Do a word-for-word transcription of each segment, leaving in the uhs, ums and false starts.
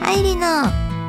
愛理の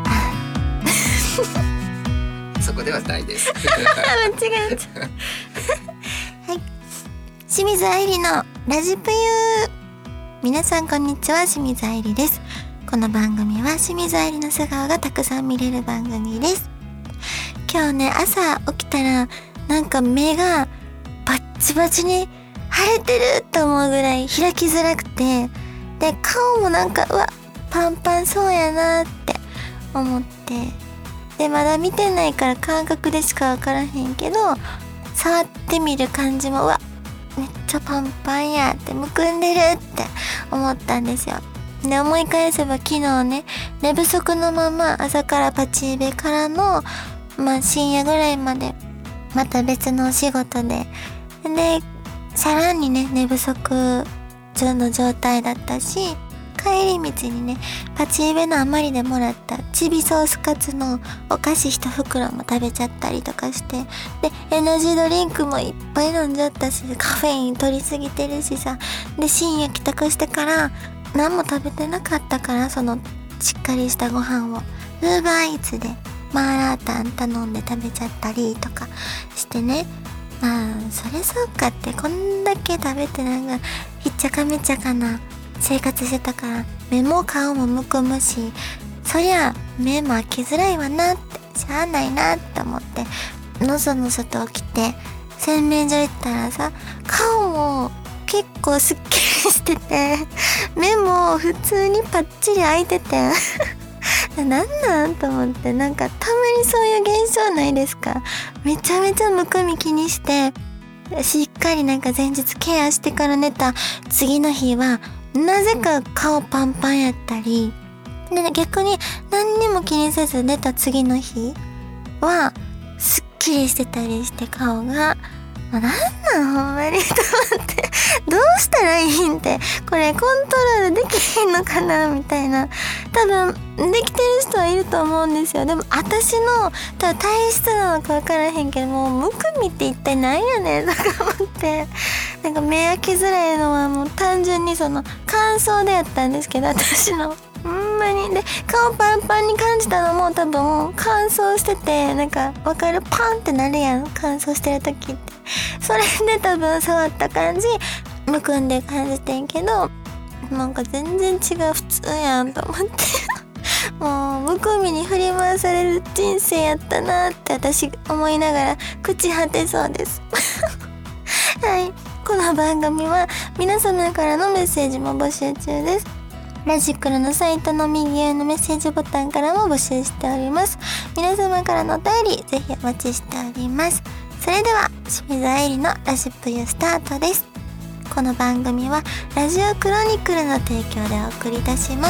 そこでは大です間違えちゃうはい、清水愛理のラジプユ。皆さんこんにちは、清水愛理です。この番組は清水愛理の素顔がたくさん見れる番組です。今日ね、朝起きたらなんか目がバッチバチに腫れてると思うぐらい開きづらくて、で顔もなんかうわパンパンそうやなって思って、でまだ見てないから感覚でしかわからへんけど、触ってみる感じもうわめっちゃパンパンやってむくんでるって思ったんですよ。で思い返せば昨日ね、寝不足のまま朝からパチーベからのまあ深夜ぐらいまでまた別のお仕事で、でさらにね寝不足中の状態だったし、帰り道にねパチーベの余りでもらったチビソースカツのお菓子一袋も食べちゃったりとかして、でエナジードリンクもいっぱい飲んじゃったし、カフェイン取りすぎてるしさ、で深夜帰宅してから何も食べてなかったから、そのしっかりしたご飯をウーバーイーツでマーラータン頼んで食べちゃったりとかしてね、まあそれそうかって、こんだけ食べてなんかひっちゃかめっちゃかな生活してたから目も顔もむくむし、そりゃ目も開きづらいわなって、しゃあないなって思ってのそのそと起きて洗面所行ったらさ、顔も結構すっきりしてて、目も普通にパッチリ開いててなんなんと思って、なんかたまにそういう現象ないですか？めちゃめちゃむくみ気にしてしっかりなんか前日ケアしてから寝た次の日はなぜか顔パンパンやったりで、ね、逆に何にも気にせず寝た次の日はすっきりしてたりして顔が、もうなんなんほんまにと思ってどうしたらいいんって、これコントロールできへんのかなみたいな、多分できてる人はいると思うんですよ。でも私の多分体質なのか分からへんけど、もうむくみって一体なんやねんとか思って、なんか目開きづらいのはもう単純にその乾燥でやったんですけど、私のほんまにで顔パンパンに感じたのも多分乾燥してて、なんか分かる、パンってなるやん乾燥してる時って、それで多分触った感じむくんで感じてんけど、なんか全然違う普通やんと思ってもうむくみに振り回される人生やったなって私思いながら朽ち果てそうですはい、この番組は皆様からのメッセージも募集中です。ラジクロのサイトの右上のメッセージボタンからも募集しております。皆様からのお便りぜひお待ちしております。それでは清水愛理のラジプユスタートです。この番組はラジオクロニクルの提供でお送りいたします。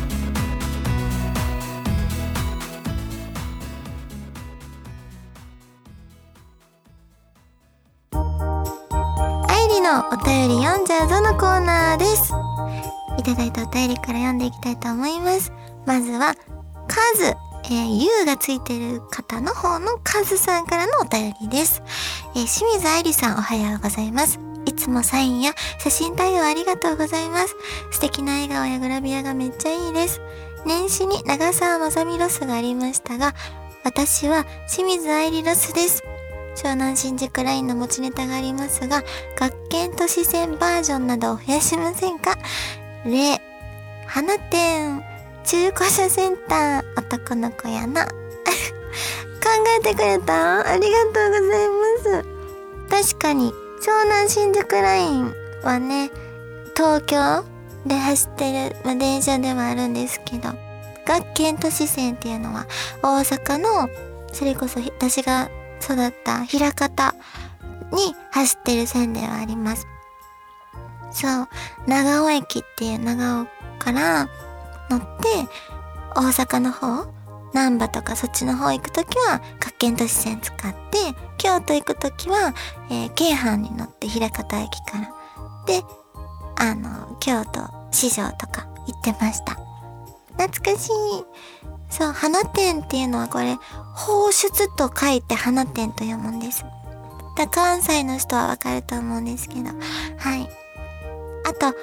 愛理のお便り読んじゃうぞのコーナーです。いただいたお便りから読んでいきたいと思います。まずはカズ、えー、U がついてる方の方のカズさんからのお便りです。えー、清水愛理さんおはようございます。いつもサインや写真対応ありがとうございます。素敵な笑顔やグラビアがめっちゃいいです。年始に長澤まさみロスがありましたが、私は清水愛理ロスです。湘南新宿ラインの持ちネタがありますが、学研都市線バージョンなどを増やしませんか？例、花店、中古車センター、男の子やな考えてくれた？ありがとうございます。確かに湘南新宿ラインはね、東京で走ってる、まあ、電車ではあるんですけど、学研都市線っていうのは大阪のそれこそ私が育った枚方に走ってる線ではあります。そう、長尾駅っていう長尾から乗って大阪の方、難波とかそっちの方行くときは学研都市線使って、京都行くときは、えー、京阪に乗って枚方駅からで、あの京都市場とか行ってました。懐かしい。そう、花店っていうのはこれ放出と書いて花店と読むんです。だ関西の人はわかると思うんですけど、はい。あと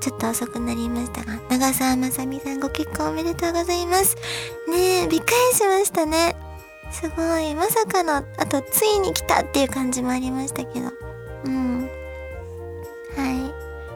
ちょっと遅くなりましたが、長澤まさみさんご結婚おめでとうございます。ねえ、びっくりしましたね。すごい、まさかの、あとついに来たっていう感じもありましたけど。うん。はい。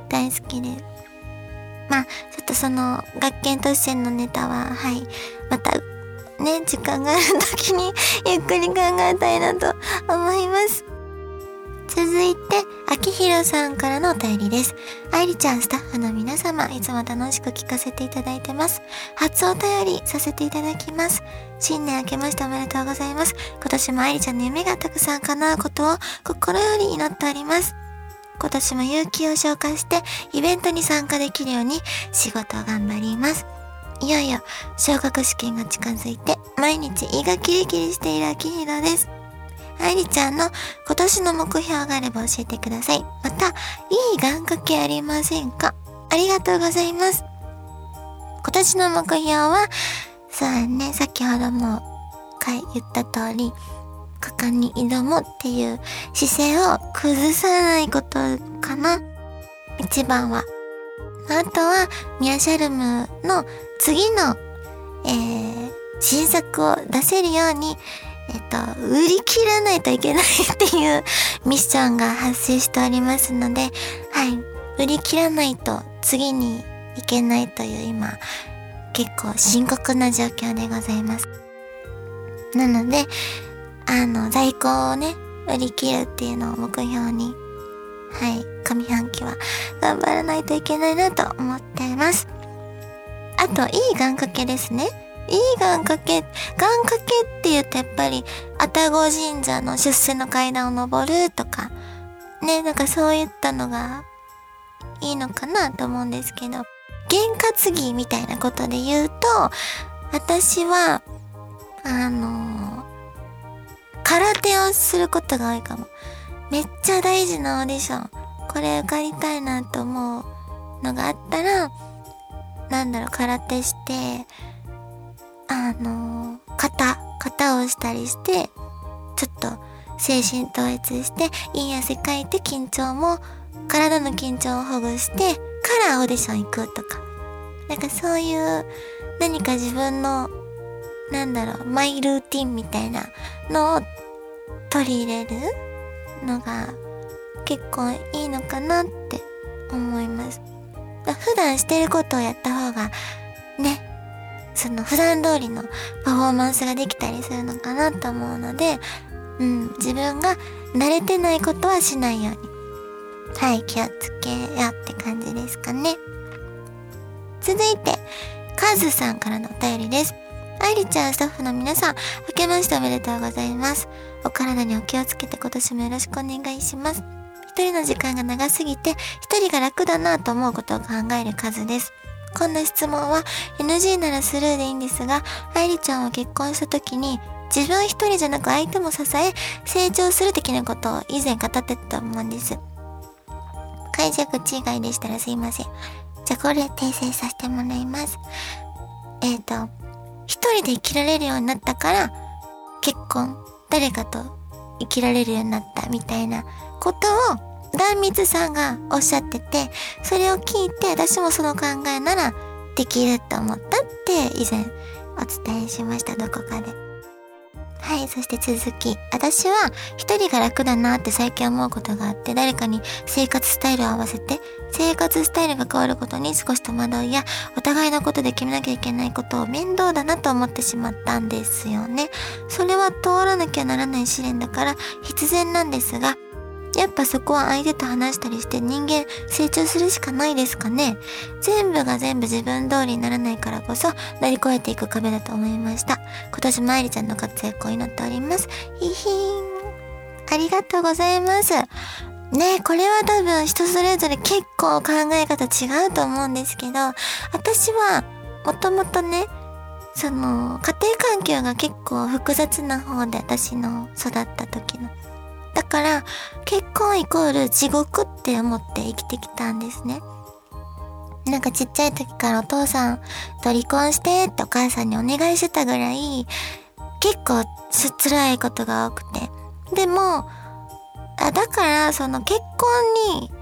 大好きです。まあ、ちょっとその、学研都市線のネタは、はい。また、ね、時間がある時に、ゆっくり考えたいなと思います。続いて、秋広さんからのお便りです。愛理ちゃん、スタッフの皆様、いつも楽しく聞かせていただいてます。初お便りさせていただきます。新年明けましておめでとうございます。今年も愛理ちゃんの夢がたくさん叶うことを心より祈っております。今年も勇気を消化して、イベントに参加できるように仕事を頑張ります。いよいよ、昇格試験が近づいて、毎日胃がキリキリしている秋広です。愛理ちゃんの今年の目標があれば教えてください。また、いい願掛けありませんか？ありがとうございます。今年の目標は、そうね、先ほども言った通り、果敢に挑むっていう姿勢を崩さないことかな。一番は。あとは、ミヤシャルムの次の、えー、新作を出せるように、えっと、売り切らないといけないっていうミッションが発生しておりますので、はい。売り切らないと次に行けないという今、結構深刻な状況でございます。なので、あの、在庫をね、売り切るっていうのを目標に、はい。上半期は頑張らないといけないなと思っています。あと、いい願掛けですね。いい願掛け、願掛けって言うとやっぱり、愛宕神社の出世の階段を登るとか、ね、なんかそういったのがいいのかなと思うんですけど、験担ぎみたいなことで言うと、私は、あのー、空手をすることが多いかも。めっちゃ大事なオーディション。これ受かりたいなと思うのがあったら、なんだろう、空手して、あのー、型、型をしたりして、ちょっと精神統一して、いい汗かいて緊張も、体の緊張をほぐして、からオーディション行くとか。なんかそういう、何か自分の、なんだろう、マイルーティンみたいなのを取り入れるのが結構いいのかなって思います。普段してることをやった方が、ね、その普段通りのパフォーマンスができたりするのかなと思うので、うん、自分が慣れてないことはしないように、はい、気をつけようって感じですかね。続いて、カズさんからのお便りです。愛理ちゃん、スタッフの皆さん、明けましておめでとうございます。お体にお気をつけて今年もよろしくお願いします。一人の時間が長すぎて、一人が楽だなと思うことを考える数です。こんな質問は エヌジー ならスルーでいいんですが、愛理ちゃんは結婚した時に、自分一人じゃなく相手も支え、成長する的なことを以前語ってたと思うんです。解釈違いでしたらすいません。じゃあこれ訂正させてもらいます。えっと、一人で生きられるようになったから、結婚、誰かと生きられるようになったみたいなことを、壇蜜さんがおっしゃってて、それを聞いて私もその考えならできると思ったって以前お伝えしました、どこかで。はい、そして続き。私は一人が楽だなって最近思うことがあって、誰かに生活スタイルを合わせて、生活スタイルが変わることに少し戸惑いや、お互いのことで決めなきゃいけないことを面倒だなと思ってしまったんですよね。それは通らなきゃならない試練だから必然なんですが、やっぱそこは相手と話したりして人間成長するしかないですかね。全部が全部自分通りにならないからこそ乗り越えていく壁だと思いました。今年も愛理ちゃんの活躍を祈っております。ひひーん。ありがとうございます。ねえ、これは多分人それぞれ結構考え方違うと思うんですけど、私はもともとね、その家庭環境が結構複雑な方で、私の育った時の。だから、結婚イコール地獄って思って生きてきたんですね。なんかちっちゃい時からお父さんと離婚してってお母さんにお願いしてたぐらい、結構辛いことが多くて。でも、あだから、その結婚に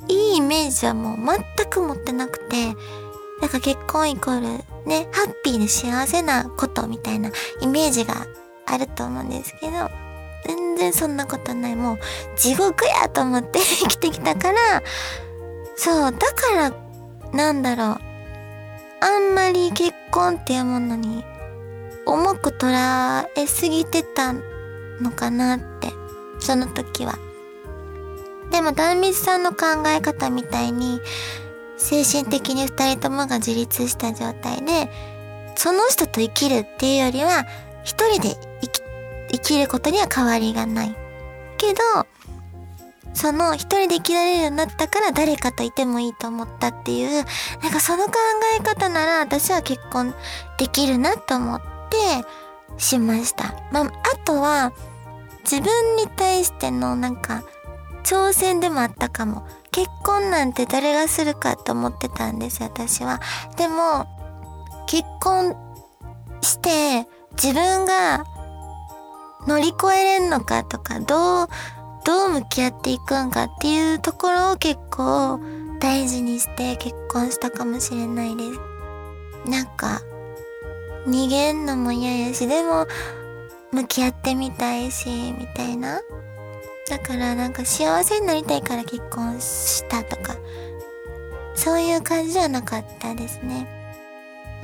いいイメージはもう全く持ってなくて、なんか結婚イコールね、ハッピーで幸せなことみたいなイメージがあると思うんですけど、全然そんなことない。もう地獄やと思って生きてきたから、そう、だからなんだろう、あんまり結婚っていうものに重く捉えすぎてたのかなって、その時は。でも壇蜜さんの考え方みたいに精神的に二人ともが自立した状態でその人と生きるっていうよりは一人で生き、生きることには変わりがないけど、その一人で生きられるようになったから誰かといてもいいと思ったっていう、なんかその考え方なら私は結婚できるなと思ってしました。まあ、あとは自分に対してのなんか挑戦でもあったかも。結婚なんて誰がするかと思ってたんですよ、私は。でも結婚して自分が乗り越えれんのかとか、どうどう向き合っていくんかっていうところを結構大事にして結婚したかもしれないです。なんか逃げんのも嫌やし、でも向き合ってみたいしみたいな。だからなんか幸せになりたいから結婚したとか、そういう感じじゃなかったですね。うん。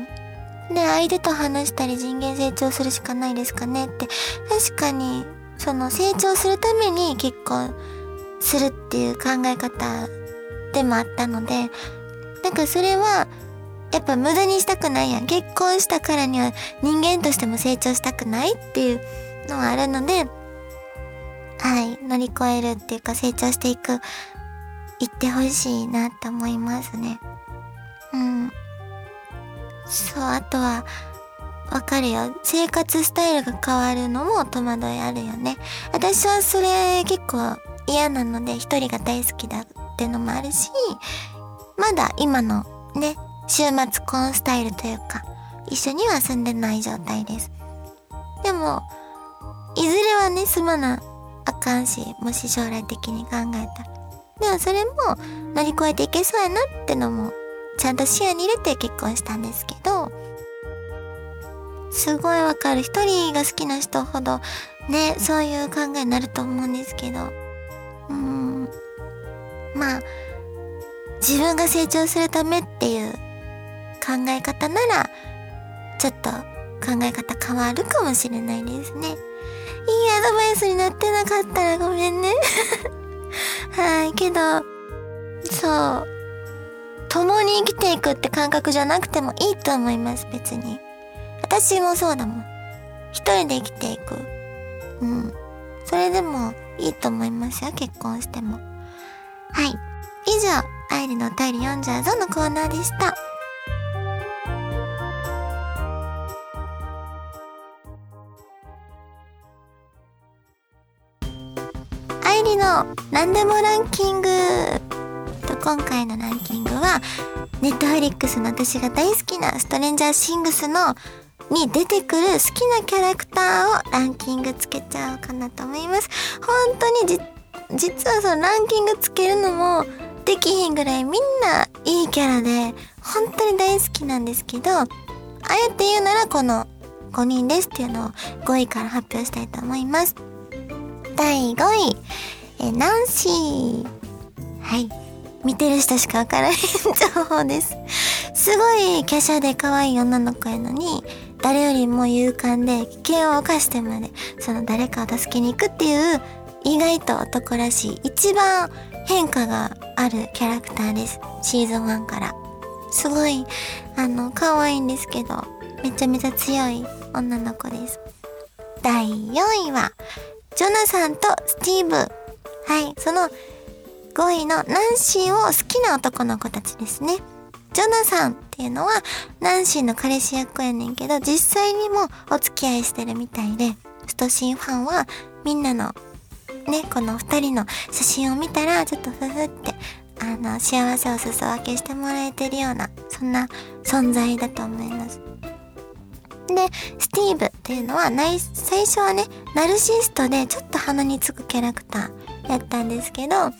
で、相手と話したり人間成長するしかないですかねって。確かにその成長するために結婚するっていう考え方でもあったので、なんかそれはやっぱ無駄にしたくないやん。結婚したからには人間としても成長したくないっていうのはあるので、はい、乗り越えるっていうか成長していく、いってほしいなって思いますね。うん。そう、あとはわかるよ。生活スタイルが変わるのも戸惑いあるよね。私はそれ結構嫌なので一人が大好きだってのもあるし、まだ今のね、週末婚スタイルというか一緒には住んでない状態です。でもいずれはね、住まなあかんし、もし将来的に考えたら、でもそれも乗り越えていけそうやなってのもちゃんと視野に入れて結婚したんですけど、すごいわかる。一人が好きな人ほどね、そういう考えになると思うんですけど、うーん、まあ自分が成長するためっていう考え方ならちょっと考え方変わるかもしれないですね。いいアドバイスになってなかったらごめんねはい、けどそう、共に生きていくって感覚じゃなくてもいいと思います。別に私もそうだもん。一人で生きていく、うん、それでもいいと思いますよ、結婚しても。はい、以上愛理のお便り読んじゃうぞのコーナーでした。愛理の何でもランキングと、今回のランキングはネットフリックスの私が大好きなストレンジャーシングスのに出てくる好きなキャラクターをランキングつけちゃおうかなと思います。本当にじ実はそのランキングつけるのもできひんぐらいみんないいキャラで本当に大好きなんですけど、あえて言うならこのごにんですっていうのをごいから発表したいと思います。だいごい、えナンシー。はい、見てる人しかわからない情報です。すごい華奢で可愛い女の子やのに、誰よりも勇敢で危険を冒してまでその誰かを助けに行くっていう、意外と男らしい一番変化があるキャラクターです。シーズンワンからすごいあの可愛いんですけど、めちゃめちゃ強い女の子です。だいよんいはジョナサンとスティーブ。はい、そのごいのナンシーを好きな男の子たちですね。ジョナサンっていうのはナンシーの彼氏役やねんけど、実際にもお付き合いしてるみたいで、ストシンファンはみんなのね、この二人の写真を見たらちょっとふふってあの幸せを裾分けしてもらえてるような、そんな存在だと思います。で、スティーブっていうのは最初はね、ナルシストでちょっと鼻につくキャラクターやったんですけど、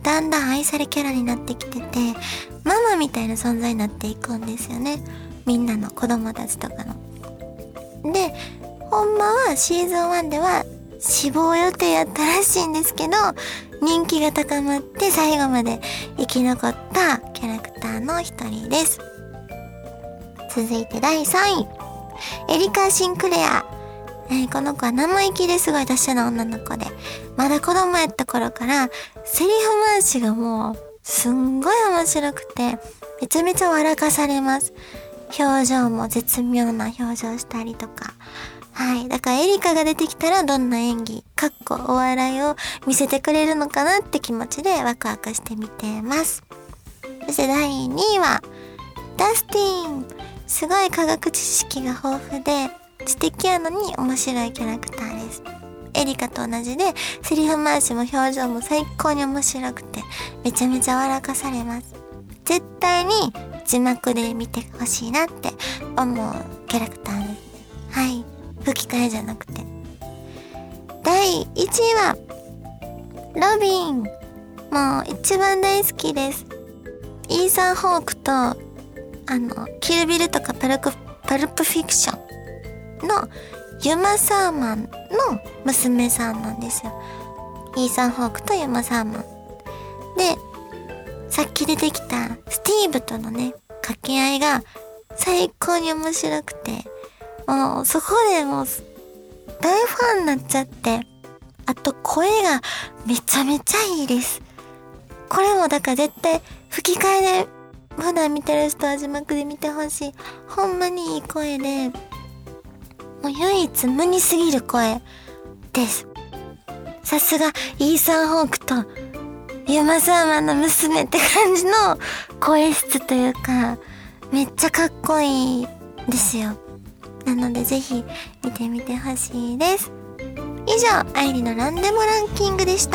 だんだん愛されキャラになってきてて、ママみたいな存在になっていくんですよね。みんなの子供たちとかの。で、ほんまはシーズンワンでは死亡予定やったらしいんですけど、人気が高まって最後まで生き残ったキャラクターの一人です。続いてだいさんい、エリカ・シンクレア。えー、この子は生意気ですごい達者な女の子で、まだ子供やった頃からセリフ回しがもうすんごい面白くて、めちゃめちゃ笑かされます。表情も絶妙な表情したりとか。はい。だからエリカが出てきたらどんな演技、かっこお笑いを見せてくれるのかなって気持ちでワクワクして見てます。そしてだいにいは、ダスティン。すごい科学知識が豊富で、知的やのに面白いキャラクターです。エリカと同じで、セリフ回しも表情も最高に面白くて、めちゃめちゃ笑かされます。絶対に字幕で見てほしいなって思うキャラクターですね。はい。吹き替えじゃなくて。だいいちいは、ロビン。もう一番大好きです。イーサン・ホークと、あの、キルビルとかパルク、パルプフィクションのユマ・サーマンの娘さんなんですよ。イーサン・ホークとユマ・サーマン。で、さっき出てきたスティーブとのね、掛け合いが最高に面白くて、もうそこでもう大ファンになっちゃって、あと声がめちゃめちゃいいです。これもだから絶対吹き替えで普段見てる人は字幕で見てほしい。ほんまにいい声で、もう唯一無二すぎる声です。さすがイーサン・ホークとユマ・サーマンの娘って感じの声質というか、めっちゃかっこいいですよ。なのでぜひ見てみてほしいです。以上、愛理の何でもランキングでした。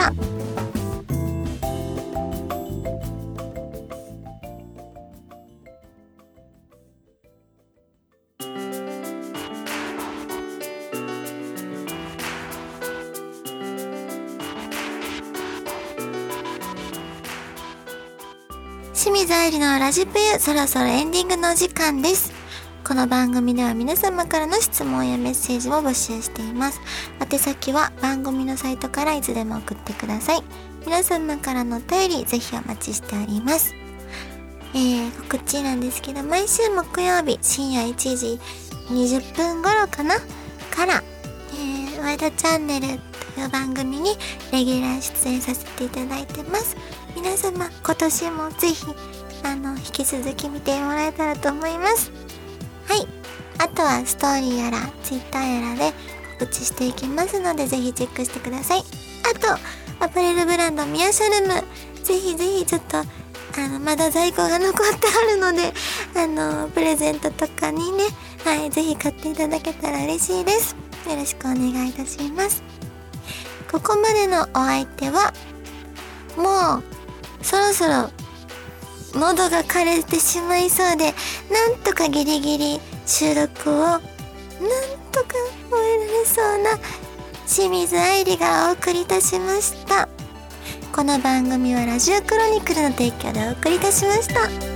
清水愛理のラジプユ、そろそろエンディングのお時間です。この番組では皆様からの質問やメッセージを募集しています。宛先は番組のサイトからいつでも送ってください。皆様からのお便りぜひお待ちしております。えー、告知なんですけど、毎週木曜日深夜いちじにじゅっぷん頃かなから、えー、ワイドチャンネルという番組にレギュラー出演させていただいてます。皆様今年もぜひあの引き続き見てもらえたらと思います。はい。あとはストーリーやらツイッターやらで告知していきますのでぜひチェックしてください。あとアパレルブランドミヤシャルム、ぜひぜひちょっとあのまだ在庫が残ってあるので、あのプレゼントとかにね、はいぜひ買っていただけたら嬉しいです。よろしくお願いいたします。ここまでのお相手はもうそろそろ喉が枯れてしまいそうで、なんとかギリギリ収録をなんとか終えられそうな清水愛理がお送りいたしました。この番組はラジオクロニクルの提供でお送りいたしました。